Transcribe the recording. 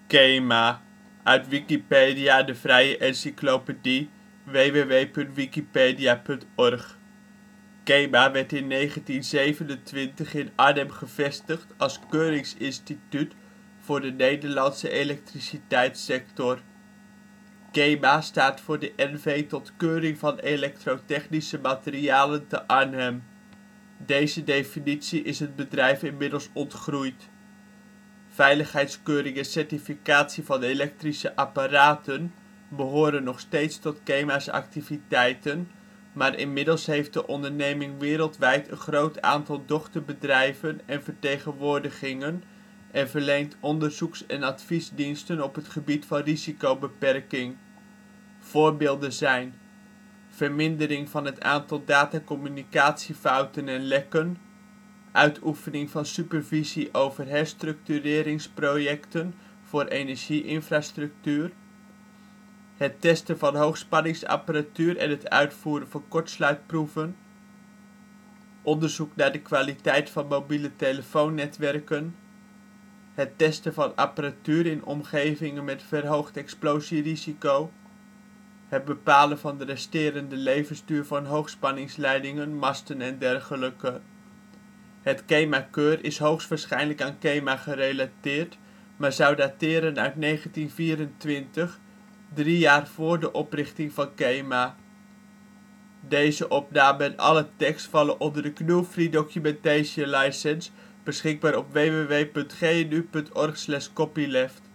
KEMA, uit Wikipedia, de vrije encyclopedie. www.wikipedia.org. KEMA werd in 1927 in Arnhem gevestigd als Keuringsinstituut voor de Nederlandse elektriciteitssector. KEMA staat voor de N.V. tot Keuring van Elektrotechnische Materialen te Arnhem. Deze definitie is het bedrijf inmiddels ontgroeid. Veiligheidskeuring en certificatie van elektrische apparaten behoren nog steeds tot KEMA 's activiteiten, maar inmiddels heeft de onderneming wereldwijd een groot aantal dochterbedrijven en vertegenwoordigingen en verleent onderzoeks - en adviesdiensten op het gebied van risicobeperking. Voorbeelden zijn: vermindering van het aantal datacommunicatiefouten en lekken, uitoefening van supervisie over herstructureringsprojecten voor energie-infrastructuur, het testen van hoogspanningsapparatuur en het uitvoeren van kortsluitproeven, onderzoek naar de kwaliteit van mobiele telefoonnetwerken, het testen van apparatuur in omgevingen met verhoogd explosierisico, het bepalen van de resterende levensduur van hoogspanningsleidingen, masten en dergelijke. Het KEMA-keur is hoogstwaarschijnlijk aan KEMA gerelateerd, maar zou dateren uit 1924, 3 jaar voor de oprichting van KEMA. Deze opname en alle tekst vallen onder de GNU Free Documentation License, beschikbaar op www.gnu.org/copyleft.